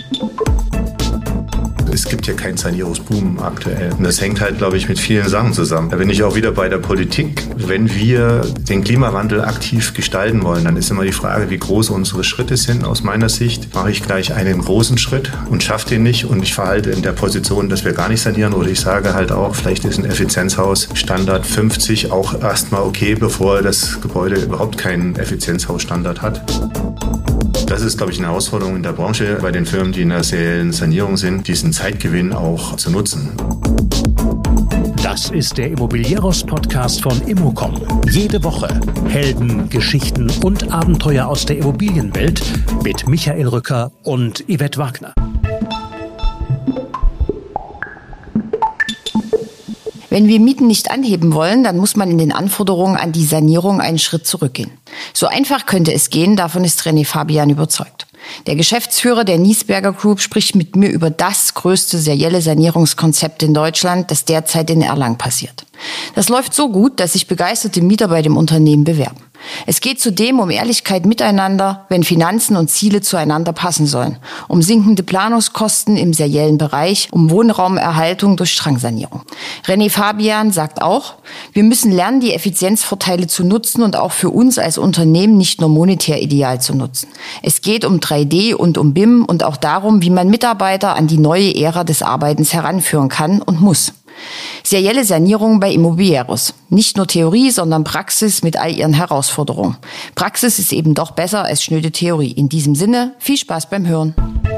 Es gibt ja keinen Sanierungsboom aktuell. Und das hängt halt, glaube ich, mit vielen Sachen zusammen. Da bin ich auch wieder bei der Politik. Wenn wir den Klimawandel aktiv gestalten wollen, dann ist immer die Frage, wie groß unsere Schritte sind. Aus meiner Sicht mache ich gleich einen großen Schritt und schaffe den nicht. Und ich verhalte in der Position, dass wir gar nicht sanieren. Oder ich sage halt auch, vielleicht ist ein Effizienzhaus Standard 50 auch erstmal okay, bevor das Gebäude überhaupt keinen Effizienzhausstandard hat. Das ist, glaube ich, eine Herausforderung in der Branche, bei den Firmen, die in der seriellen Sanierung sind, diesen Zeitgewinn auch zu nutzen. Das ist der Immobilieros-Podcast von Immocom. Jede Woche Helden, Geschichten und Abenteuer aus der Immobilienwelt mit Michael Rücker und Yvette Wagner. Wenn wir Mieten nicht anheben wollen, dann muss man in den Anforderungen an die Sanierung einen Schritt zurückgehen. So einfach könnte es gehen, davon ist René Fabian überzeugt. Der Geschäftsführer der Niesberger Group spricht mit mir über das größte serielle Sanierungskonzept in Deutschland, das derzeit in Erlangen passiert. Das läuft so gut, dass sich begeisterte Mieter bei dem Unternehmen bewerben. Es geht zudem um Ehrlichkeit miteinander, wenn Finanzen und Ziele zueinander passen sollen, um sinkende Planungskosten im seriellen Bereich, um Wohnraumerhaltung durch Drangsanierung. René Fabian sagt auch, wir müssen lernen, die Effizienzvorteile zu nutzen und auch für uns als Unternehmen nicht nur monetär ideal zu nutzen. Es geht um 3D und um BIM und auch darum, wie man Mitarbeiter an die neue Ära des Arbeitens heranführen kann und muss. Serielle Sanierung bei Immobilieros. Nicht nur Theorie, sondern Praxis mit all ihren Herausforderungen. Praxis ist eben doch besser als schnöde Theorie. In diesem Sinne, viel Spaß beim Hören.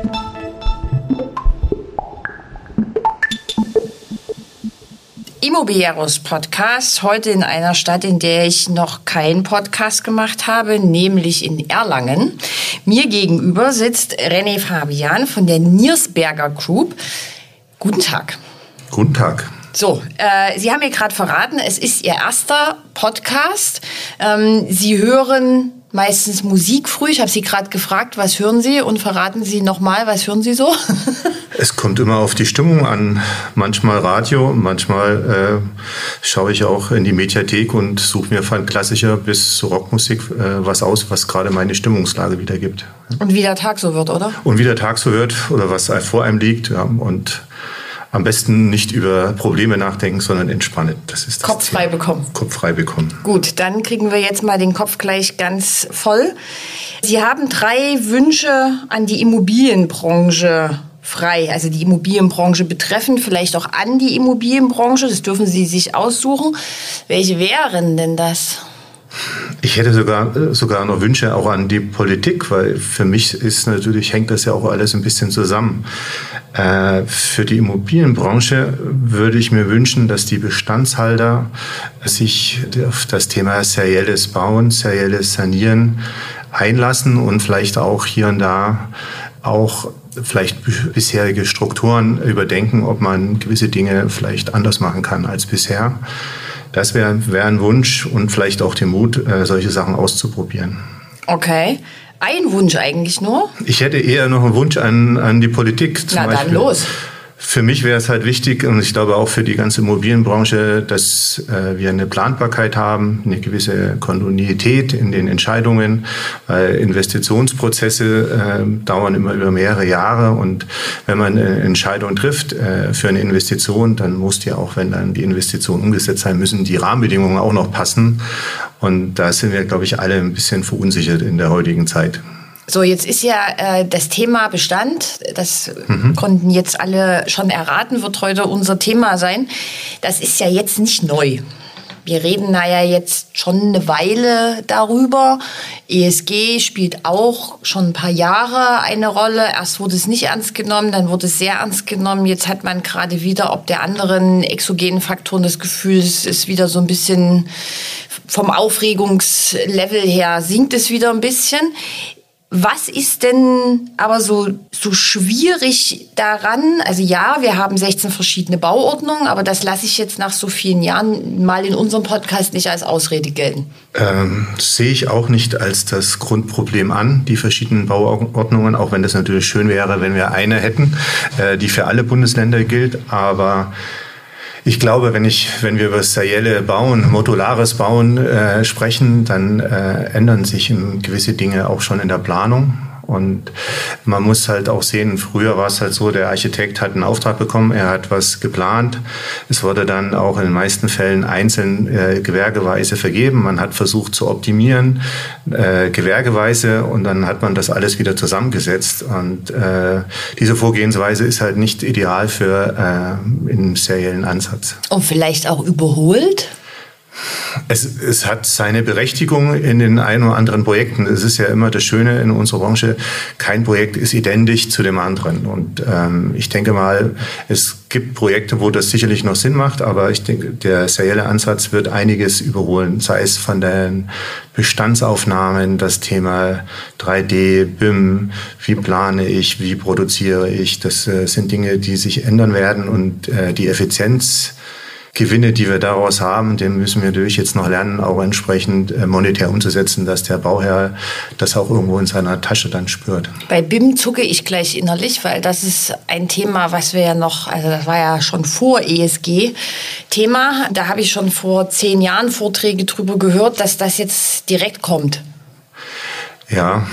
Immobilieros Podcast, heute in einer Stadt, in der ich noch keinen Podcast gemacht habe, nämlich in Erlangen. Mir gegenüber sitzt René Fabian von der Niesberger Group. Guten Tag. Guten Tag. So, Sie haben mir gerade verraten, es ist Ihr erster Podcast. Sie hören meistens Musik früh. Ich habe Sie gerade gefragt, was hören Sie? Und verraten Sie nochmal, was hören Sie so? Es kommt immer auf die Stimmung an. Manchmal Radio, manchmal schaue ich auch in die Mediathek und suche mir von klassischer bis zu Rockmusik was aus, was gerade meine Stimmungslage wiedergibt. Und wie der Tag so wird, oder? Und wie der Tag so wird oder was vor einem liegt. Ja. Und am besten nicht über Probleme nachdenken, sondern entspannen. Das ist das Kopf frei bekommen. Kopf frei bekommen. Gut, dann kriegen wir jetzt mal den Kopf gleich ganz voll. Sie haben 3 Wünsche an die Immobilienbranche frei, also die Immobilienbranche betreffend, vielleicht auch an die Immobilienbranche. Das dürfen Sie sich aussuchen. Welche wären denn das? Ich hätte sogar noch Wünsche auch an die Politik, weil für mich hängt das ja auch alles ein bisschen zusammen. Für die Immobilienbranche würde ich mir wünschen, dass die Bestandshalter sich auf das Thema serielles Bauen, serielles Sanieren einlassen und vielleicht auch hier und da auch vielleicht bisherige Strukturen überdenken, ob man gewisse Dinge vielleicht anders machen kann als bisher. Das wäre ein Wunsch und vielleicht auch den Mut, solche Sachen auszuprobieren. Okay. Ein Wunsch eigentlich nur? Ich hätte eher noch einen Wunsch an die Politik. Na dann los. Für mich wäre es halt wichtig und ich glaube auch für die ganze Immobilienbranche, dass wir eine Planbarkeit haben, eine gewisse Kontinuität in den Entscheidungen. Investitionsprozesse dauern immer über mehrere Jahre und wenn man eine Entscheidung trifft für eine Investition, dann muss ja auch, wenn dann die Investition umgesetzt sein müssen, die Rahmenbedingungen auch noch passen. Und da sind wir, glaube ich, alle ein bisschen verunsichert in der heutigen Zeit. So, jetzt ist ja das Thema Bestand, das konnten jetzt alle schon erraten, wird heute unser Thema sein. Das ist ja jetzt nicht neu. Wir reden da ja jetzt schon eine Weile darüber. ESG spielt auch schon ein paar Jahre eine Rolle. Erst wurde es nicht ernst genommen, dann wurde es sehr ernst genommen. Jetzt hat man gerade wieder ob der anderen exogenen Faktoren das Gefühl, es ist wieder so ein bisschen vom Aufregungslevel her sinkt es wieder ein bisschen. Was ist denn aber so schwierig daran? Also ja, wir haben 16 verschiedene Bauordnungen, aber das lasse ich jetzt nach so vielen Jahren mal in unserem Podcast nicht als Ausrede gelten. Sehe ich auch nicht als das Grundproblem an, die verschiedenen Bauordnungen, auch wenn das natürlich schön wäre, wenn wir eine hätten, die für alle Bundesländer gilt, aber ich glaube, wenn wir über das serielle Bauen, modulares Bauen sprechen, dann ändern sich gewisse Dinge auch schon in der Planung. Und man muss halt auch sehen, früher war es halt so, der Architekt hat einen Auftrag bekommen, er hat was geplant. Es wurde dann auch in den meisten Fällen einzeln gewerkeweise vergeben. Man hat versucht zu optimieren, gewerkeweise, und dann hat man das alles wieder zusammengesetzt. Und diese Vorgehensweise ist halt nicht ideal für einen seriellen Ansatz. Und vielleicht auch überholt? Es hat seine Berechtigung in den ein oder anderen Projekten. Es ist ja immer das Schöne in unserer Branche, kein Projekt ist identisch zu dem anderen. Und ich denke mal, es gibt Projekte, wo das sicherlich noch Sinn macht, aber ich denke, der serielle Ansatz wird einiges überholen, sei es von den Bestandsaufnahmen, das Thema 3D, BIM, wie plane ich, wie produziere ich. Das sind Dinge, die sich ändern werden, und die Effizienzgewinne, die wir daraus haben, den müssen wir natürlich jetzt noch lernen, auch entsprechend monetär umzusetzen, dass der Bauherr das auch irgendwo in seiner Tasche dann spürt. Bei BIM zucke ich gleich innerlich, weil das ist ein Thema, was wir ja noch, also das war ja schon vor ESG-Thema. Da habe ich schon vor 10 Jahren Vorträge drüber gehört, dass das jetzt direkt kommt. Ja.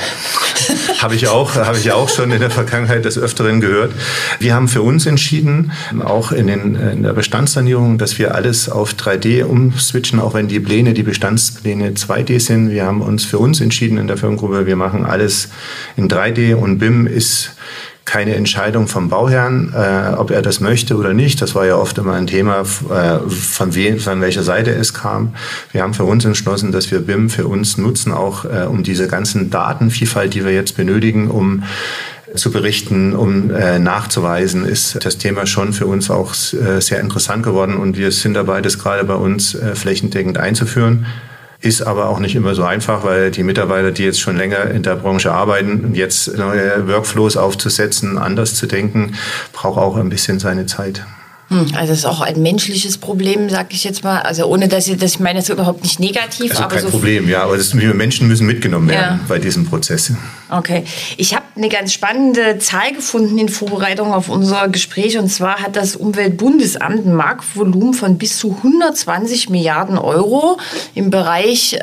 Habe ich auch schon in der Vergangenheit des Öfteren gehört. Wir haben für uns entschieden, auch in der Bestandssanierung, dass wir alles auf 3D umswitchen, auch wenn die Bestandspläne 2D sind. Wir haben uns für uns entschieden in der Firmengruppe, wir machen alles in 3D, und BIM ist keine Entscheidung vom Bauherrn, ob er das möchte oder nicht. Das war ja oft immer ein Thema, von welcher Seite es kam. Wir haben für uns entschlossen, dass wir BIM für uns nutzen, auch um diese ganzen Datenvielfalt, die wir jetzt benötigen, um zu berichten, um nachzuweisen, ist das Thema schon für uns auch sehr interessant geworden. Und wir sind dabei, das gerade bei uns flächendeckend einzuführen. Ist aber auch nicht immer so einfach, weil die Mitarbeiter, die jetzt schon länger in der Branche arbeiten, jetzt neue Workflows aufzusetzen, anders zu denken, braucht auch ein bisschen seine Zeit. Also das ist auch ein menschliches Problem, sag ich jetzt mal. Also ohne, dass ich meine das überhaupt nicht negativ. Also aber kein so Problem, ja. Aber wir Menschen müssen mitgenommen werden bei diesem Prozess. Okay. Ich habe eine ganz spannende Zahl gefunden in Vorbereitung auf unser Gespräch. Und zwar hat das Umweltbundesamt ein Marktvolumen von bis zu 120 Milliarden Euro im Bereich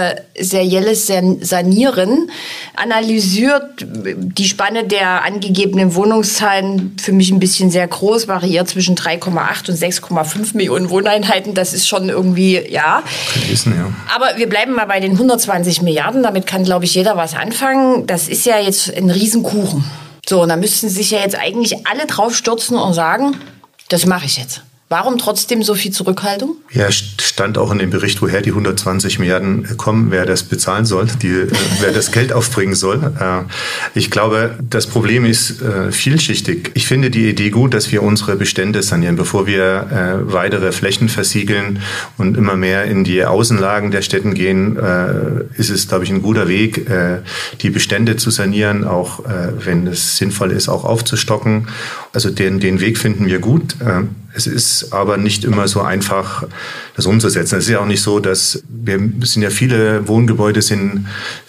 serielles Sanieren analysiert. Die Spanne der angegebenen Wohnungszahlen für mich ein bisschen sehr groß, variiert zwischen 3,8 und 6,5 Millionen Wohneinheiten. Das ist schon irgendwie, ja. Wissen, ja. Aber wir bleiben mal bei den 120 Milliarden. Damit kann, glaube ich, jeder was anfangen. Das ist ja jetzt ein Riesenkuchen. So, und da müssten sich ja jetzt eigentlich alle drauf stürzen und sagen, das mache ich jetzt. Warum trotzdem so viel Zurückhaltung? Ja, stand auch in dem Bericht, woher die 120 Milliarden kommen, wer das bezahlen soll, wer das Geld aufbringen soll. Ich glaube, das Problem ist vielschichtig. Ich finde die Idee gut, dass wir unsere Bestände sanieren, bevor wir weitere Flächen versiegeln und immer mehr in die Außenlagen der Städten gehen. Ist es, glaube ich, ein guter Weg, die Bestände zu sanieren, auch wenn es sinnvoll ist, auch aufzustocken. Also den Weg finden wir gut. Es ist aber nicht immer so einfach, das umzusetzen. Es ist ja auch nicht so, dass es sind ja viele Wohngebäude sind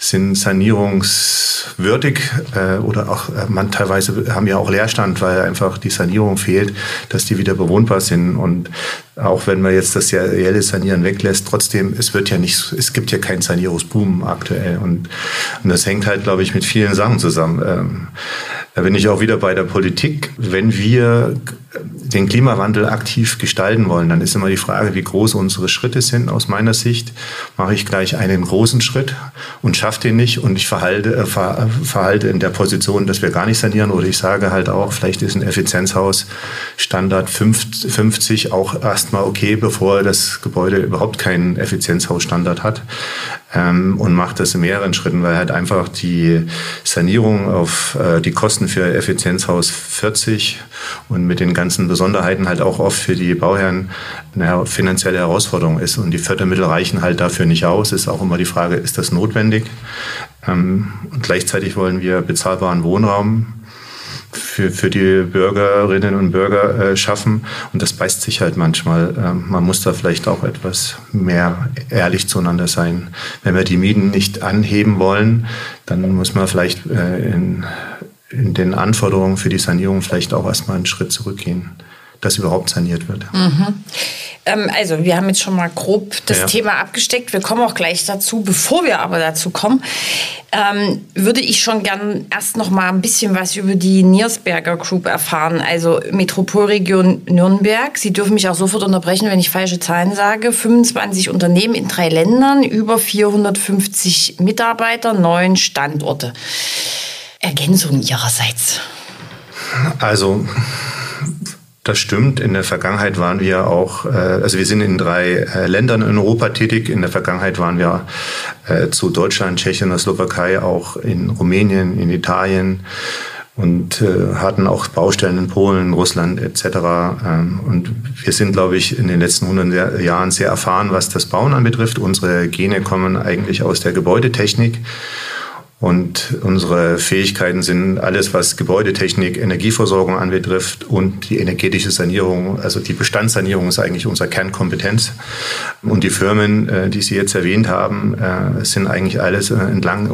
sanierungswürdig oder auch teilweise haben ja auch Leerstand, weil einfach die Sanierung fehlt, dass die wieder bewohnbar sind. Und auch wenn man jetzt das serielle Sanieren weglässt, trotzdem, es gibt ja keinen Sanierungsboom aktuell. Und das hängt halt, glaube ich, mit vielen Sachen zusammen. Da bin ich auch wieder bei der Politik. Wenn wir den Klimawandel aktiv gestalten wollen, dann ist immer die Frage, wie groß unsere Schritte sind. Aus meiner Sicht mache ich gleich einen großen Schritt und schaffe den nicht, und ich verhalte in der Position, dass wir gar nicht sanieren, oder ich sage halt auch, vielleicht ist ein Effizienzhausstandard 50 auch erstmal okay, bevor das Gebäude überhaupt keinen Effizienzhausstandard hat, und mache das in mehreren Schritten, weil halt einfach die Sanierung auf die Kosten für Effizienzhaus 40 und mit den ganzen Besonderheiten halt auch oft für die Bauherren eine finanzielle Herausforderung ist, und die Fördermittel reichen halt dafür nicht aus. Ist auch immer die Frage, ist das notwendig? Und gleichzeitig wollen wir bezahlbaren Wohnraum für die Bürgerinnen und Bürger schaffen, und das beißt sich halt manchmal. Man muss da vielleicht auch etwas mehr ehrlich zueinander sein. Wenn wir die Mieten nicht anheben wollen, dann muss man vielleicht in den Anforderungen für die Sanierung vielleicht auch erstmal einen Schritt zurückgehen. das überhaupt saniert wird. Also wir haben jetzt schon mal grob das Thema abgesteckt. Wir kommen auch gleich dazu. Bevor wir aber dazu kommen, würde ich schon gern erst noch mal ein bisschen was über die Niersberger Group erfahren. Also Metropolregion Nürnberg. Sie dürfen mich auch sofort unterbrechen, wenn ich falsche Zahlen sage. 25 Unternehmen in 3 Ländern, über 450 Mitarbeiter, 9 Standorte. Ergänzung Ihrerseits? Also das stimmt. In der Vergangenheit waren wir auch, also wir sind in 3 Ländern in Europa tätig. In der Vergangenheit waren wir zu Deutschland, Tschechien, der Slowakei, auch in Rumänien, in Italien und hatten auch Baustellen in Polen, Russland etc. Und wir sind, glaube ich, in den letzten 100 Jahren sehr erfahren, was das Bauen anbetrifft. Unsere Gene kommen eigentlich aus der Gebäudetechnik. Und unsere Fähigkeiten sind alles, was Gebäudetechnik, Energieversorgung anbetrifft und die energetische Sanierung, also die Bestandssanierung ist eigentlich unsere Kernkompetenz. Und die Firmen, die Sie jetzt erwähnt haben, sind eigentlich alles entlang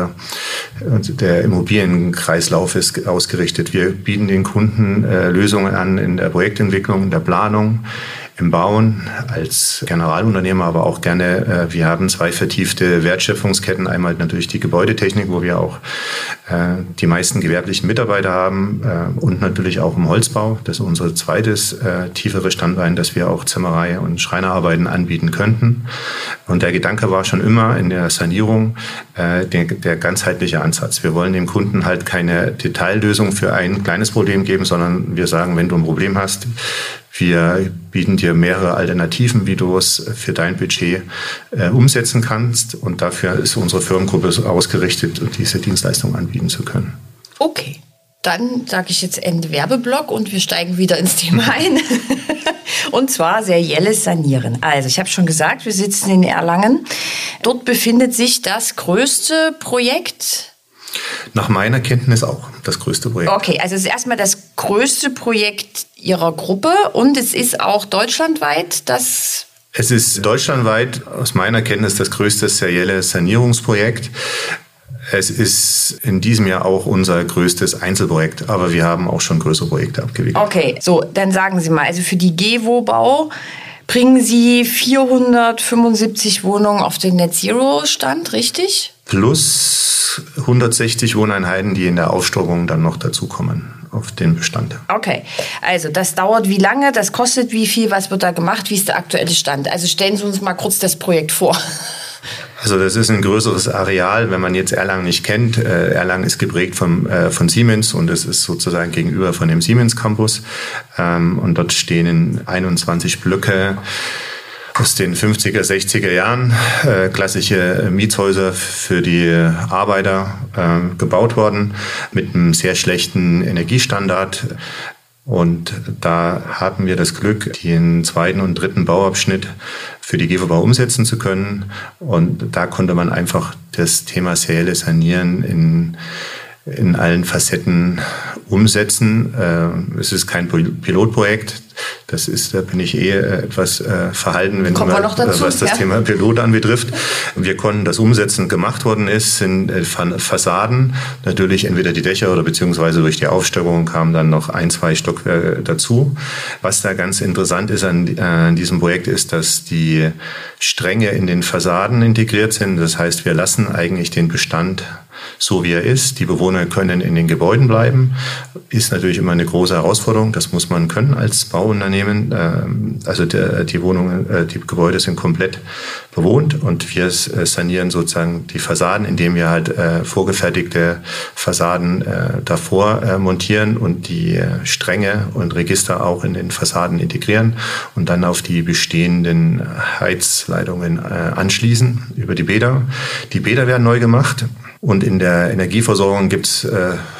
der Immobilienkreislaufes ausgerichtet. Wir bieten den Kunden Lösungen an in der Projektentwicklung, in der Planung, im Bauen als Generalunternehmer, aber auch gerne, wir haben 2 vertiefte Wertschöpfungsketten. Einmal natürlich die Gebäudetechnik, wo wir auch die meisten gewerblichen Mitarbeiter haben und natürlich auch im Holzbau. Das ist unser zweites tieferes Standbein, dass wir auch Zimmerei und Schreinerarbeiten anbieten könnten. Und der Gedanke war schon immer in der Sanierung der ganzheitliche Ansatz. Wir wollen dem Kunden halt keine Detaillösung für ein kleines Problem geben, sondern wir sagen, wenn du ein Problem hast, wir bieten dir mehrere Alternativen, wie du es für dein Budget umsetzen kannst. Und dafür ist unsere Firmengruppe ausgerichtet, diese Dienstleistung anbieten zu können. Okay, dann sage ich jetzt Ende Werbeblock und wir steigen wieder ins Thema ein. Und zwar serielles Sanieren. Also ich habe schon gesagt, wir sitzen in Erlangen. Dort befindet sich das größte Projekt. Nach meiner Kenntnis auch das größte Projekt. Okay, also es ist erstmal das größte Projekt Ihrer Gruppe und es ist auch deutschlandweit das... Es ist deutschlandweit aus meiner Kenntnis das größte serielle Sanierungsprojekt. Es ist in diesem Jahr auch unser größtes Einzelprojekt, aber wir haben auch schon größere Projekte abgewickelt. Okay, so, dann sagen Sie mal, also für die GEWO-Bau bringen Sie 475 Wohnungen auf den Net-Zero-Stand, richtig? Plus 160 Wohneinheiten, die in der Aufstockung dann noch dazukommen auf den Bestand. Okay, also das dauert wie lange, das kostet wie viel, was wird da gemacht, wie ist der aktuelle Stand? Also stellen Sie uns mal kurz das Projekt vor. Also das ist ein größeres Areal, wenn man jetzt Erlangen nicht kennt. Erlangen ist geprägt von Siemens und es ist sozusagen gegenüber von dem Siemens Campus. Und dort stehen 21 Blöcke aus den 50er, 60er Jahren, klassische Mietshäuser für die Arbeiter gebaut worden mit einem sehr schlechten Energiestandard. Und da haben wir das Glück, den 2. und 3. Bauabschnitt für die GEWO-Bau umsetzen zu können. Und da konnte man einfach das Thema serielle Sanieren in allen Facetten umsetzen. Es ist kein Pilotprojekt. Da bin ich etwas verhalten, was das Thema Pilot anbetrifft. Wir konnten das umsetzen. Gemacht worden sind Fassaden, natürlich entweder die Dächer oder beziehungsweise durch die Aufstockung kamen dann noch 1, 2 Stockwerke dazu. Was da ganz interessant ist an diesem Projekt ist, dass die Stränge in den Fassaden integriert sind. Das heißt, wir lassen eigentlich den Bestand so wie er ist. Die Bewohner können in den Gebäuden bleiben. Ist natürlich immer eine große Herausforderung. Das muss man können als Bauunternehmen. Also die Gebäude sind komplett bewohnt und wir sanieren sozusagen die Fassaden, indem wir halt vorgefertigte Fassaden davor montieren und die Stränge und Register auch in den Fassaden integrieren und dann auf die bestehenden Heizleitungen anschließen über die Bäder. Die Bäder werden neu gemacht. Und in der Energieversorgung gibt es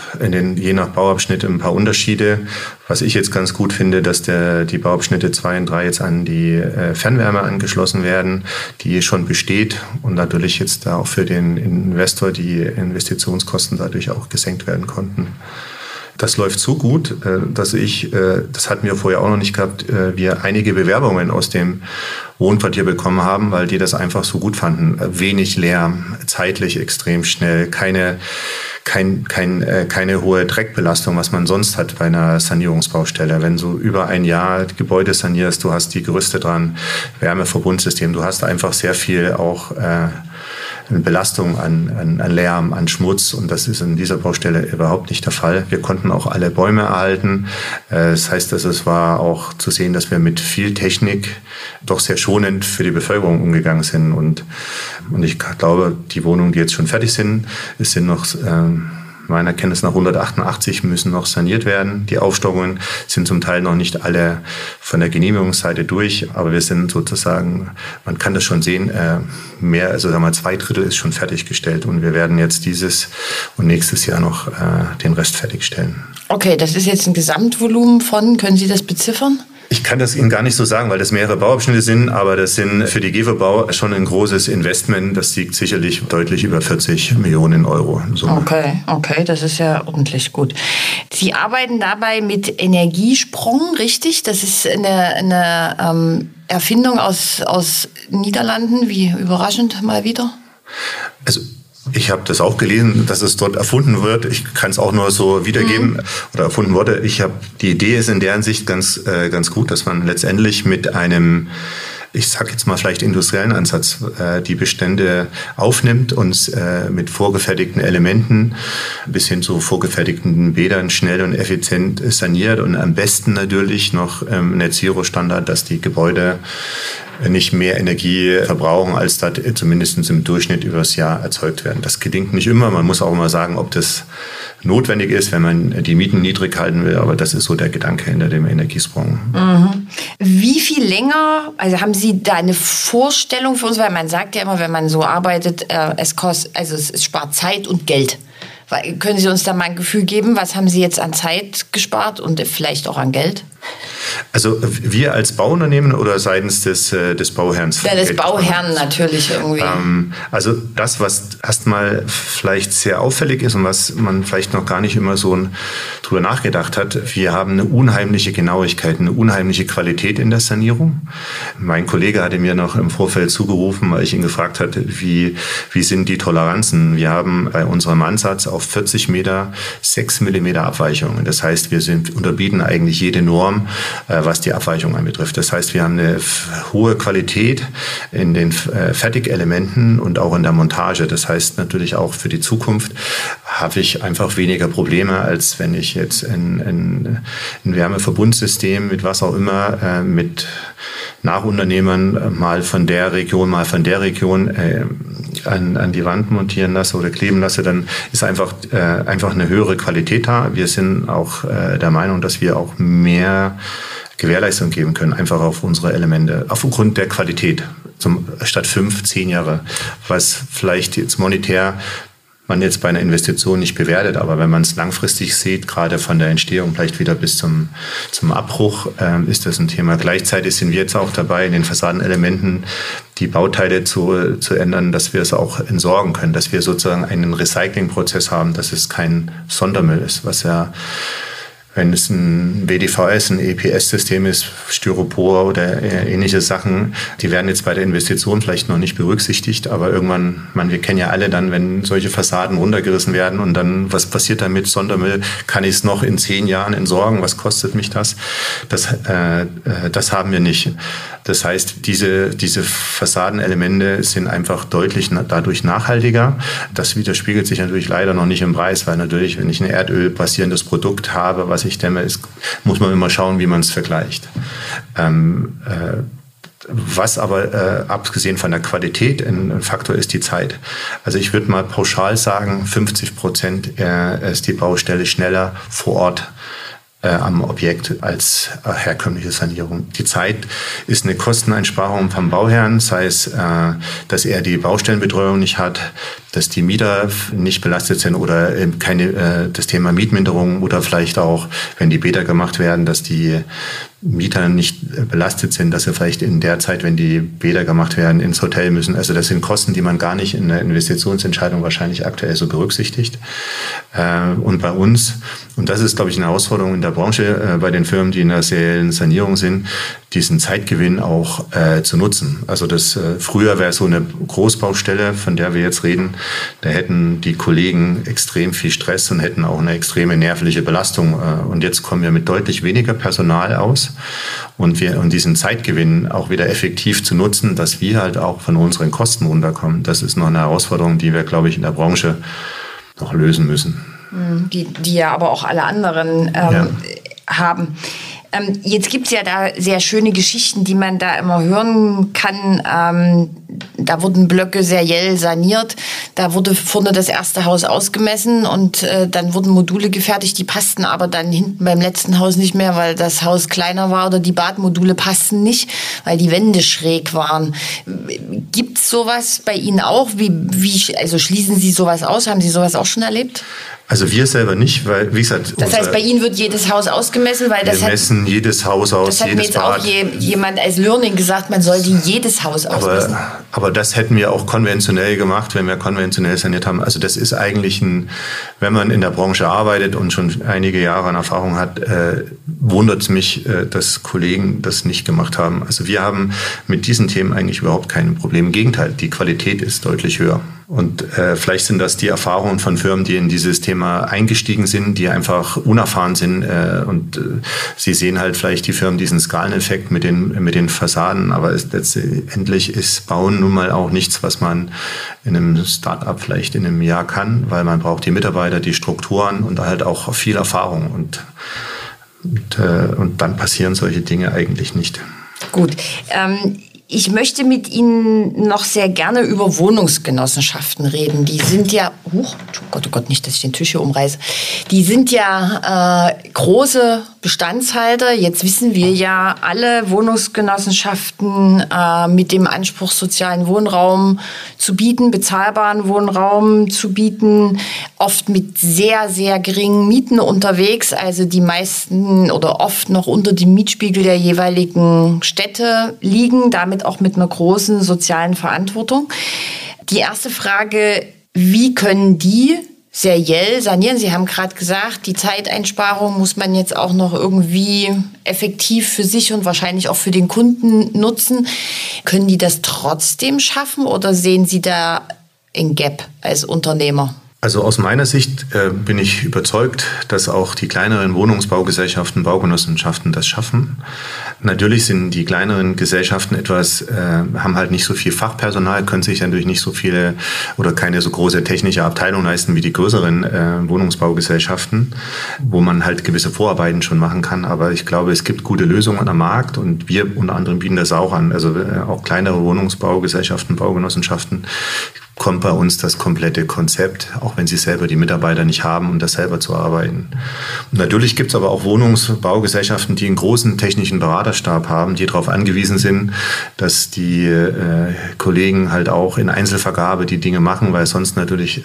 je nach Bauabschnitt ein paar Unterschiede. Was ich jetzt ganz gut finde, dass die Bauabschnitte 2 und 3 jetzt an die Fernwärme angeschlossen werden, die schon besteht und natürlich jetzt da auch für den Investor die Investitionskosten dadurch auch gesenkt werden konnten. Das läuft so gut, dass das hatten wir vorher auch noch nicht gehabt, wir einige Bewerbungen aus dem Wohnquartier bekommen haben, weil die das einfach so gut fanden. Wenig Lärm, zeitlich extrem schnell, keine keine hohe Dreckbelastung, was man sonst hat bei einer Sanierungsbaustelle. Wenn du über ein Jahr Gebäude sanierst, du hast die Gerüste dran, Wärmeverbundsystem, du hast einfach sehr viel auch Belastung an Lärm, an Schmutz, und das ist in dieser Baustelle überhaupt nicht der Fall. Wir konnten auch alle Bäume erhalten. Das heißt, dass es war auch zu sehen, dass wir mit viel Technik doch sehr schonend für die Bevölkerung umgegangen sind. Und ich glaube, die Wohnungen, die jetzt schon fertig sind, es sind noch meiner Kenntnis nach 188 müssen noch saniert werden. Die Aufstockungen sind zum Teil noch nicht alle von der Genehmigungsseite durch, aber wir sind sozusagen, man kann das schon sehen, mehr, also sagen wir 2/3 ist schon fertiggestellt, und wir werden jetzt dieses und nächstes Jahr noch den Rest fertigstellen. Okay, das ist jetzt ein Gesamtvolumen von, können Sie das beziffern? Ich kann das Ihnen gar nicht so sagen, weil das mehrere Bauabschnitte sind, aber das sind für die GEWE-Bau schon ein großes Investment. Das liegt sicherlich deutlich über 40 Millionen Euro. Okay, das ist ja ordentlich gut. Sie arbeiten dabei mit Energiesprong, richtig? Das ist eine Erfindung aus Niederlanden. Wie überraschend mal wieder? Also ich habe das auch gelesen, dass es dort erfunden wird. Ich kann es auch nur so wiedergeben oder erfunden wurde. Die Idee ist in der Hinsicht ganz gut, dass man letztendlich mit einem, ich sag jetzt mal vielleicht industriellen Ansatz, die Bestände aufnimmt und mit vorgefertigten Elementen bis hin zu vorgefertigten Bädern schnell und effizient saniert, und am besten natürlich noch Net Zero Standard, dass die Gebäude nicht mehr Energie verbrauchen, als da zumindest im Durchschnitt übers Jahr erzeugt werden. Das gelingt nicht immer. Man muss auch immer sagen, ob das notwendig ist, wenn man die Mieten niedrig halten will. Aber das ist so der Gedanke hinter dem Energiesprung. Mhm. Wie viel länger, also haben Sie da eine Vorstellung für uns? Weil man sagt ja immer, wenn man so arbeitet, es spart Zeit und Geld. Können Sie uns da mal ein Gefühl geben, was haben Sie jetzt an Zeit gespart und vielleicht auch an Geld? Also wir als Bauunternehmen oder seitens des Bauherrn? Ja, des Bauherrn natürlich irgendwie. Also das, was erstmal vielleicht sehr auffällig ist und was man vielleicht noch gar nicht immer so drüber nachgedacht hat, wir haben eine unheimliche Genauigkeit, eine unheimliche Qualität in der Sanierung. Mein Kollege hatte mir noch im Vorfeld zugerufen, weil ich ihn gefragt hatte, wie sind die Toleranzen? Wir haben bei unserem Ansatz auf 40 Meter 6 Millimeter Abweichungen. Das heißt, wir unterbieten eigentlich jede Norm, was die Abweichung anbetrifft. Das heißt, wir haben eine hohe Qualität in den Fertigelementen und auch in der Montage. Das heißt natürlich auch für die Zukunft habe ich einfach weniger Probleme, als wenn ich jetzt ein Wärmeverbundsystem mit was auch immer mit Nachunternehmern mal von der Region an die Wand montieren lasse oder kleben lasse, dann ist einfach eine höhere Qualität da. Wir sind auch der Meinung, dass wir auch mehr Gewährleistung geben können, einfach auf unsere Elemente, aufgrund der Qualität, statt 5-10 Jahre, was vielleicht jetzt monetär man jetzt bei einer Investition nicht bewertet, aber wenn man es langfristig sieht, gerade von der Entstehung vielleicht wieder bis zum Abbruch, ist das ein Thema. Gleichzeitig sind wir jetzt auch dabei, in den Fassadenelementen die Bauteile zu ändern, dass wir es auch entsorgen können, dass wir sozusagen einen Recyclingprozess haben, dass es kein Sondermüll ist, was ja, wenn es ein WDVS, ein EPS-System ist, Styropor oder ähnliche Sachen, die werden jetzt bei der Investition vielleicht noch nicht berücksichtigt, aber irgendwann, wir kennen ja alle dann, wenn solche Fassaden runtergerissen werden und dann, was passiert damit? Sondermüll, kann ich es noch in 10 Jahren entsorgen? Was kostet mich das? Das haben wir nicht. Das heißt, diese Fassadenelemente sind einfach deutlich dadurch nachhaltiger. Das widerspiegelt sich natürlich leider noch nicht im Preis, weil natürlich, wenn ich ein erdölbasierendes Produkt habe, was ich dämme, muss man immer schauen, wie man es vergleicht. Was aber abgesehen von der Qualität ein Faktor ist, die Zeit. Also ich würde mal pauschal sagen, 50% ist die Baustelle schneller vor Ort am Objekt als herkömmliche Sanierung. Die Zeit ist eine Kosteneinsparung vom Bauherrn, sei es, dass er die Baustellenbetreuung nicht hat, dass die Mieter nicht belastet sind oder das Thema Mietminderung oder vielleicht auch, wenn die Bäder gemacht werden, dass die Mieter nicht belastet sind, dass sie vielleicht in der Zeit, wenn die Bäder gemacht werden, ins Hotel müssen. Also das sind Kosten, die man gar nicht in der Investitionsentscheidung wahrscheinlich aktuell so berücksichtigt. Und bei uns, Und das ist, glaube ich, eine Herausforderung in der Branche bei den Firmen, die in der seriellen Sanierung sind, diesen Zeitgewinn auch zu nutzen. Also das früher wäre so eine Großbaustelle, von der wir jetzt reden, da hätten die Kollegen extrem viel Stress und hätten auch eine extreme nervliche Belastung. Und jetzt kommen wir mit deutlich weniger Personal aus und diesen Zeitgewinn auch wieder effektiv zu nutzen, dass wir halt auch von unseren Kosten runterkommen. Das ist noch eine Herausforderung, die wir, glaube ich, in der Branche noch lösen müssen. Die ja aber auch alle anderen haben. Jetzt gibt's ja da sehr schöne Geschichten, die man da immer hören kann. Da wurden Blöcke seriell saniert. Da wurde vorne das erste Haus ausgemessen und dann wurden Module gefertigt. Die passten aber dann hinten beim letzten Haus nicht mehr, weil das Haus kleiner war oder die Badmodule passten nicht, weil die Wände schräg waren. Gibt's sowas bei Ihnen auch? Also schließen Sie sowas aus? Haben Sie sowas auch schon erlebt? Also wir selber nicht, weil, wie gesagt... Das heißt, bei Ihnen wird jedes Haus ausgemessen? Weil wir messen jedes Haus aus, jedes Bad. Das hat mir jetzt auch jemand als Learning gesagt, man sollte jedes Haus ausmessen. Aber das hätten wir auch konventionell gemacht, wenn wir konventionell saniert haben. Also das ist eigentlich wenn man in der Branche arbeitet und schon einige Jahre an Erfahrung hat, wundert es mich, dass Kollegen das nicht gemacht haben. Also wir haben mit diesen Themen eigentlich überhaupt keine Probleme. Im Gegenteil, die Qualität ist deutlich höher. Und vielleicht sind das die Erfahrungen von Firmen, die in dieses Thema eingestiegen sind, die einfach unerfahren sind. Und sie sehen halt vielleicht die Firmen diesen Skaleneffekt mit den Fassaden. Aber letztendlich ist Bauen nun mal auch nichts, was man in einem Start-up vielleicht in einem Jahr kann, weil man braucht die Mitarbeiter, die Strukturen und halt auch viel Erfahrung. Und dann passieren solche Dinge eigentlich nicht. Gut. Ich möchte mit Ihnen noch sehr gerne über Wohnungsgenossenschaften reden. Die sind ja, oh Gott, nicht, dass ich den Tisch hier umreiße. Die sind ja große Bestandshalter. Jetzt wissen wir ja, alle Wohnungsgenossenschaften mit dem Anspruch, sozialen Wohnraum zu bieten, bezahlbaren Wohnraum zu bieten, oft mit sehr, sehr geringen Mieten unterwegs. Also die meisten oder oft noch unter dem Mietspiegel der jeweiligen Städte liegen, damit auch mit einer großen sozialen Verantwortung. Die erste Frage, wie können die seriell sanieren? Sie haben gerade gesagt, die Zeiteinsparung muss man jetzt auch noch irgendwie effektiv für sich und wahrscheinlich auch für den Kunden nutzen. Können die das trotzdem schaffen oder sehen Sie da ein Gap als Unternehmer? Also aus meiner Sicht bin ich überzeugt, dass auch die kleineren Wohnungsbaugesellschaften, Baugenossenschaften das schaffen. Natürlich sind die kleineren Gesellschaften haben halt nicht so viel Fachpersonal, können sich natürlich nicht so viele oder keine so große technische Abteilung leisten wie die größeren Wohnungsbaugesellschaften, wo man halt gewisse Vorarbeiten schon machen kann. Aber ich glaube, es gibt gute Lösungen am Markt und wir unter anderem bieten das auch an. Also auch kleinere Wohnungsbaugesellschaften, Baugenossenschaften, kommt bei uns das komplette Konzept, auch wenn sie selber die Mitarbeiter nicht haben, um das selber zu arbeiten. Und natürlich gibt es aber auch Wohnungsbaugesellschaften, die einen großen technischen Beraterstab haben, die darauf angewiesen sind, dass die Kollegen halt auch in Einzelvergabe die Dinge machen, weil sonst natürlich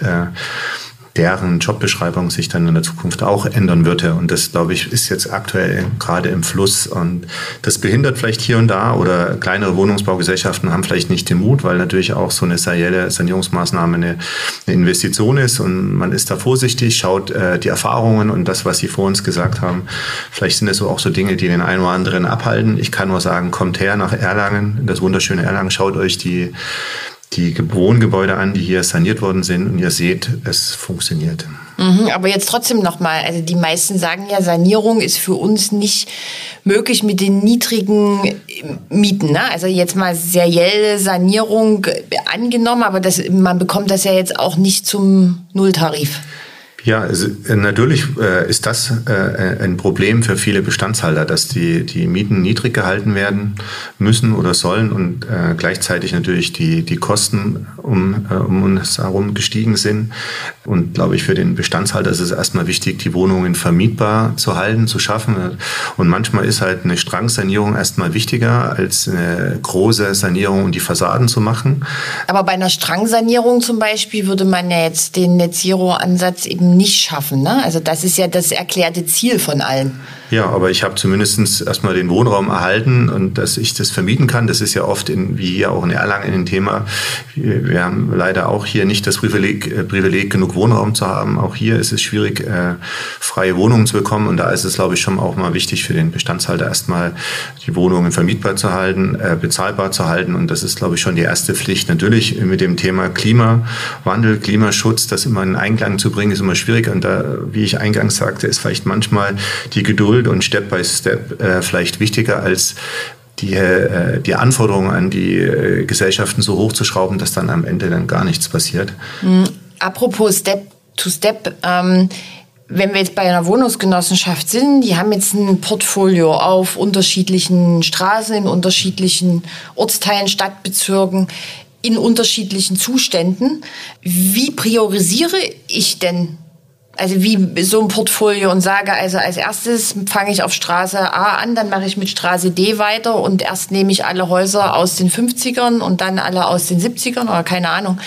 deren Jobbeschreibung sich dann in der Zukunft auch ändern würde. Und das, glaube ich, ist jetzt aktuell gerade im Fluss. Und das behindert vielleicht hier und da oder kleinere Wohnungsbaugesellschaften haben vielleicht nicht den Mut, weil natürlich auch so eine serielle Sanierungsmaßnahme eine Investition ist. Und man ist da vorsichtig, schaut die Erfahrungen und das, was Sie vor uns gesagt haben. Vielleicht sind es auch so Dinge, die den einen oder anderen abhalten. Ich kann nur sagen, kommt her nach Erlangen, das wunderschöne Erlangen, schaut euch die Wohngebäude an, die hier saniert worden sind und ihr seht, es funktioniert. Aber jetzt trotzdem nochmal, also die meisten sagen ja, Sanierung ist für uns nicht möglich mit den niedrigen Mieten. Ne? Also jetzt mal serielle Sanierung angenommen, aber man bekommt das ja jetzt auch nicht zum Nulltarif. Ja, also natürlich ist das ein Problem für viele Bestandshalter, dass die Mieten niedrig gehalten werden müssen oder sollen und gleichzeitig natürlich die Kosten um uns herum gestiegen sind. Und glaube ich, für den Bestandshalter ist es erstmal wichtig, die Wohnungen vermietbar zu halten, zu schaffen. Und manchmal ist halt eine Strangsanierung erstmal wichtiger als eine große Sanierung und die Fassaden zu machen. Aber bei einer Strangsanierung zum Beispiel würde man ja jetzt den Net-Zero-Ansatz eben nicht schaffen, ne? Also das ist ja das erklärte Ziel von allen. Ja, aber ich habe zumindest erstmal den Wohnraum erhalten und dass ich das vermieten kann. Das ist ja oft, wie hier auch in Erlangen, ein Thema. Wir haben leider auch hier nicht das Privileg, genug Wohnraum zu haben. Auch hier ist es schwierig, freie Wohnungen zu bekommen. Und da ist es, glaube ich, schon auch mal wichtig für den Bestandshalter, erstmal die Wohnungen vermietbar zu halten, bezahlbar zu halten. Und das ist, glaube ich, schon die erste Pflicht. Natürlich mit dem Thema Klimawandel, Klimaschutz, das immer in Einklang zu bringen, ist immer schwierig. Und da, wie ich eingangs sagte, ist vielleicht manchmal die Geduld und Step by Step vielleicht wichtiger als die Anforderungen an die Gesellschaften so hoch zu schrauben, dass dann am Ende dann gar nichts passiert. Apropos Step to Step, wenn wir jetzt bei einer Wohnungsgenossenschaft sind, die haben jetzt ein Portfolio auf unterschiedlichen Straßen, in unterschiedlichen Ortsteilen, Stadtbezirken, in unterschiedlichen Zuständen. Wie priorisiere ich denn? Also wie so ein Portfolio und sage, also als erstes fange ich auf Straße A an, dann mache ich mit Straße D weiter und erst nehme ich alle Häuser aus den 50ern und dann alle aus den 70ern oder keine Ahnung.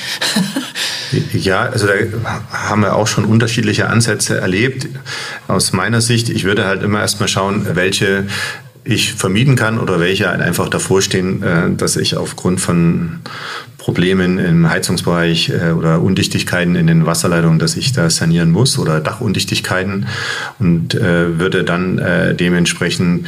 Ja, also da haben wir auch schon unterschiedliche Ansätze erlebt. Aus meiner Sicht, ich würde halt immer erstmal schauen, welche ich vermieten kann oder welche halt einfach davor stehen, dass ich aufgrund von Problemen im Heizungsbereich oder Undichtigkeiten in den Wasserleitungen, dass ich da sanieren muss oder Dachundichtigkeiten und würde dann dementsprechend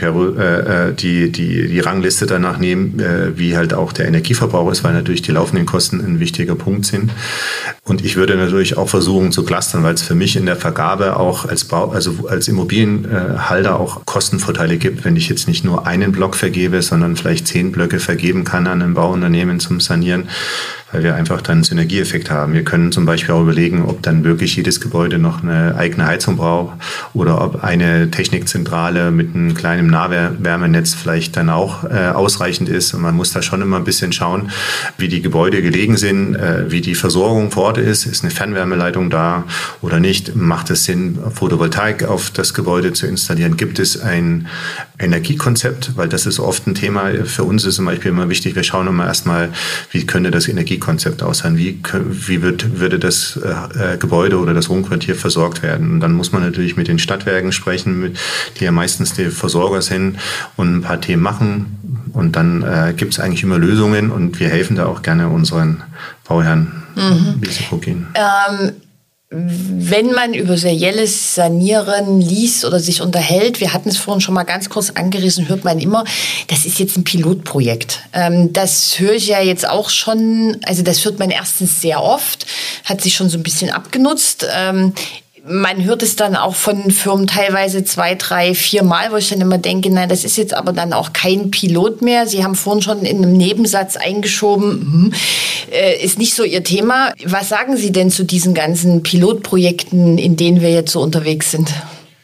die Rangliste danach nehmen, wie halt auch der Energieverbrauch ist, weil natürlich die laufenden Kosten ein wichtiger Punkt sind. Und ich würde natürlich auch versuchen zu clustern, weil es für mich in der Vergabe auch als Immobilienhalter auch Kostenvorteile gibt, wenn ich jetzt nicht nur einen Block vergebe, sondern vielleicht 10 Blöcke vergeben kann an ein Bauunternehmen zum Sanieren, weil wir einfach dann einen Synergieeffekt haben. Wir können zum Beispiel auch überlegen, ob dann wirklich jedes Gebäude noch eine eigene Heizung braucht oder ob eine Technikzentrale mit einem kleinen Nahwärmenetz vielleicht dann auch ausreichend ist. Und man muss da schon immer ein bisschen schauen, wie die Gebäude gelegen sind, wie die Versorgung vor Ort ist. Ist eine Fernwärmeleitung da oder nicht? Macht es Sinn, Photovoltaik auf das Gebäude zu installieren? Gibt es ein Energiekonzept? Weil das ist oft ein Thema. Für uns ist zum Beispiel immer wichtig, wir schauen immer erstmal, wie könnte das Energiekonzept aussehen? Wie würde das Gebäude oder das Wohnquartier versorgt werden? Und dann muss man natürlich mit den Stadtwerken sprechen, die ja meistens die Versorger sind und ein paar Themen machen. Und dann gibt es eigentlich immer Lösungen und wir helfen da auch gerne unseren Bauherren, wie sie vorgehen. Wenn man über serielles Sanieren liest oder sich unterhält, wir hatten es vorhin schon mal ganz kurz angerissen, hört man immer, das ist jetzt ein Pilotprojekt. Das höre ich ja jetzt auch schon, also das hört man erstens sehr oft, hat sich schon so ein bisschen abgenutzt. Man hört es dann auch von Firmen teilweise 2, 3, 4 Mal, wo ich dann immer denke, nein, das ist jetzt aber dann auch kein Pilot mehr. Sie haben vorhin schon in einem Nebensatz eingeschoben, ist nicht so Ihr Thema. Was sagen Sie denn zu diesen ganzen Pilotprojekten, in denen wir jetzt so unterwegs sind?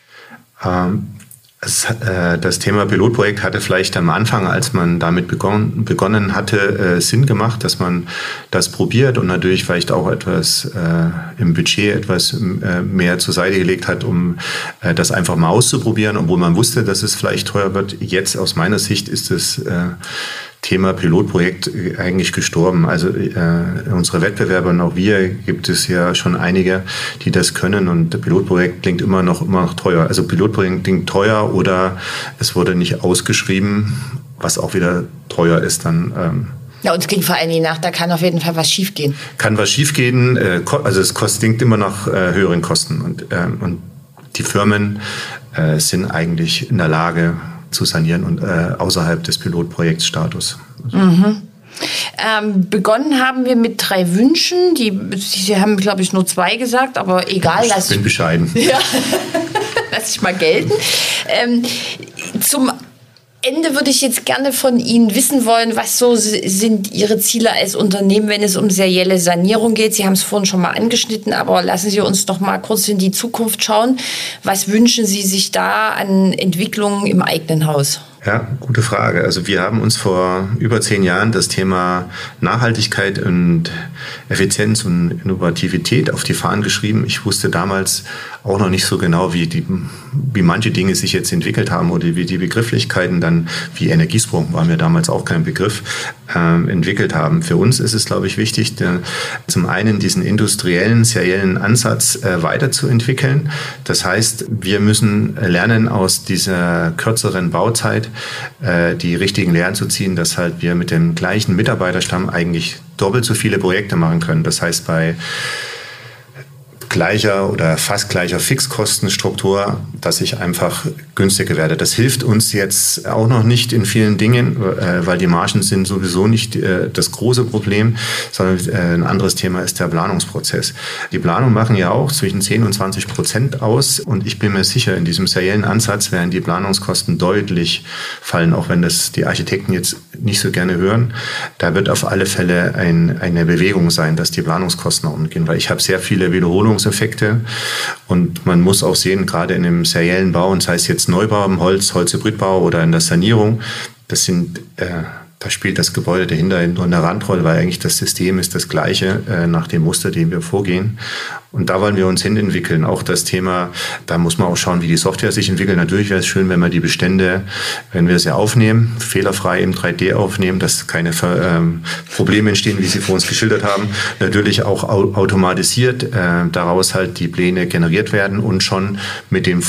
Das Thema Pilotprojekt hatte vielleicht am Anfang, als man damit begonnen hatte, Sinn gemacht, dass man das probiert und natürlich vielleicht auch etwas im Budget etwas mehr zur Seite gelegt hat, um das einfach mal auszuprobieren, obwohl man wusste, dass es vielleicht teuer wird. Jetzt aus meiner Sicht ist es Thema Pilotprojekt eigentlich gestorben. Also unsere Wettbewerber und auch wir, gibt es ja schon einige, die das können und das Pilotprojekt klingt immer noch teuer. Also Pilotprojekt klingt teuer oder es wurde nicht ausgeschrieben, was auch wieder teuer ist dann. Ja, und es klingt vor allen Dingen nach, da kann auf jeden Fall was schiefgehen. Kann was schiefgehen, also es klingt immer nach höheren Kosten und die Firmen sind eigentlich in der Lage, zu sanieren und außerhalb des Pilotprojektsstatus. Mhm. Begonnen haben wir mit 3 Wünschen. Sie haben, glaube ich, nur 2 gesagt, aber egal. Ich bin bescheiden. Ja, lass ich mal gelten. Zum Ende würde ich jetzt gerne von Ihnen wissen wollen, was so sind Ihre Ziele als Unternehmen, wenn es um serielle Sanierung geht. Sie haben es vorhin schon mal angeschnitten, aber lassen Sie uns noch mal kurz in die Zukunft schauen. Was wünschen Sie sich da an Entwicklungen im eigenen Haus? Ja, gute Frage. Also wir haben uns vor über 10 Jahren das Thema Nachhaltigkeit und Effizienz und Innovativität auf die Fahnen geschrieben. Ich wusste damals auch noch nicht so genau, wie manche Dinge sich jetzt entwickelt haben oder wie die Begrifflichkeiten dann, wie Energiesprung war mir damals auch kein Begriff, entwickelt haben. Für uns ist es, glaube ich, wichtig, zum einen diesen industriellen, seriellen Ansatz weiterzuentwickeln. Das heißt, wir müssen lernen, aus dieser kürzeren Bauzeit die richtigen Lehren zu ziehen, dass halt wir mit dem gleichen Mitarbeiterstamm eigentlich doppelt so viele Projekte machen können. Das heißt, bei gleicher oder fast gleicher Fixkostenstruktur, dass ich einfach günstiger werde. Das hilft uns jetzt auch noch nicht in vielen Dingen, weil die Margen sind sowieso nicht das große Problem, sondern ein anderes Thema ist der Planungsprozess. Die Planung machen ja auch zwischen 10% und 20% aus und ich bin mir sicher, in diesem seriellen Ansatz werden die Planungskosten deutlich fallen, auch wenn das die Architekten jetzt nicht so gerne hören. Da wird auf alle Fälle eine Bewegung sein, dass die Planungskosten umgehen, weil ich habe sehr viele Wiederholungseffekte und man muss auch sehen, gerade in dem seriellen Bau, und sei es jetzt Neubau im Holzhybridbau oder in der Sanierung, da spielt das Gebäude dahinter nur eine Randrolle, weil eigentlich das System ist das gleiche nach dem Muster, dem wir vorgehen. Und da wollen wir uns hin entwickeln. Auch das Thema, da muss man auch schauen, wie die Software sich entwickelt. Natürlich wäre es schön, wenn wir die Bestände, wenn wir sie aufnehmen, fehlerfrei im 3D aufnehmen, dass keine Probleme entstehen, wie Sie vor uns geschildert haben. Natürlich auch automatisiert daraus halt die Pläne generiert werden und schon mit dem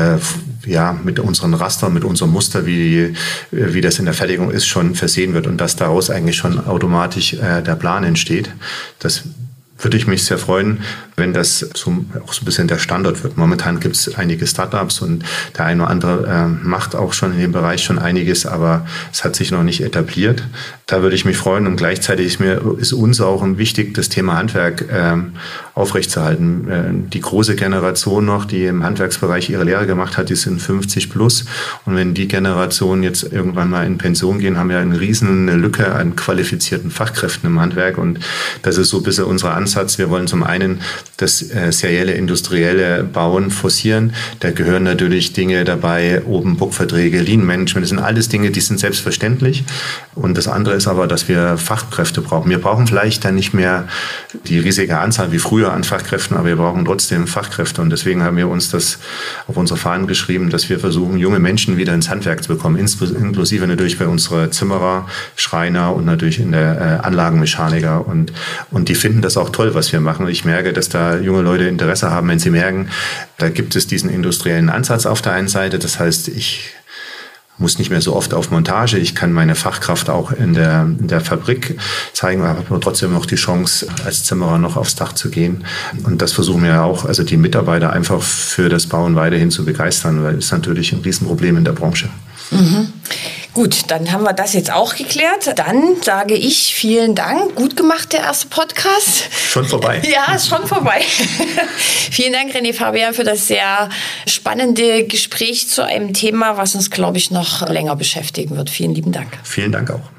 mit unseren Rastern, mit unserem Muster, wie das in der Fertigung ist, schon versehen wird und dass daraus eigentlich schon automatisch der Plan entsteht. Das würde ich mich sehr freuen, wenn das auch so ein bisschen der Standard wird. Momentan gibt es einige Startups und der eine oder andere macht auch schon in dem Bereich schon einiges, aber es hat sich noch nicht etabliert. Da würde ich mich freuen und gleichzeitig ist uns auch wichtig, das Thema Handwerk aufrechtzuerhalten. Die große Generation noch, die im Handwerksbereich ihre Lehre gemacht hat, die sind 50 plus. Und wenn die Generation jetzt irgendwann mal in Pension gehen, haben wir eine riesen Lücke an qualifizierten Fachkräften im Handwerk. Und das ist so ein bisschen unser Ansatz. Wir wollen zum einen das serielle, industrielle Bauen forcieren. Da gehören natürlich Dinge dabei, Open-Book-Verträge, Lean-Management. Das sind alles Dinge, die sind selbstverständlich. Und das andere ist aber, dass wir Fachkräfte brauchen. Wir brauchen vielleicht dann nicht mehr die riesige Anzahl wie früher an Fachkräften, aber wir brauchen trotzdem Fachkräfte. Und deswegen haben wir uns das auf unsere Fahnen geschrieben, dass wir versuchen, junge Menschen wieder ins Handwerk zu bekommen, inklusive natürlich bei unserer Zimmerer, Schreiner und natürlich in der Anlagenmechaniker. Und die finden das auch toll, was wir machen. Ich merke, dass da junge Leute Interesse haben, wenn sie merken, da gibt es diesen industriellen Ansatz auf der einen Seite. Das heißt, ich muss nicht mehr so oft auf Montage. Ich kann meine Fachkraft auch in der Fabrik zeigen, aber habe trotzdem noch die Chance, als Zimmerer noch aufs Dach zu gehen. Und das versuchen wir auch, also die Mitarbeiter einfach für das Bauen weiterhin zu begeistern, weil das ist natürlich ein Riesenproblem in der Branche. Mhm. Gut, dann haben wir das jetzt auch geklärt. Dann sage ich vielen Dank. Gut gemacht, der erste Podcast. Schon vorbei. Ja, ist schon vorbei. Vielen Dank, René Fabian, für das sehr spannende Gespräch zu einem Thema, was uns, glaube ich, noch länger beschäftigen wird. Vielen lieben Dank. Vielen Dank auch.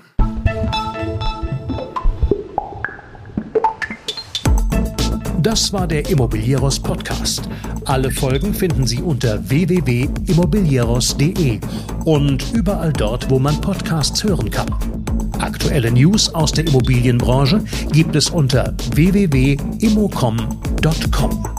Das war der Immobilieros Podcast. Alle Folgen finden Sie unter www.immobilieros.de und überall dort, wo man Podcasts hören kann. Aktuelle News aus der Immobilienbranche gibt es unter www.immocom.com.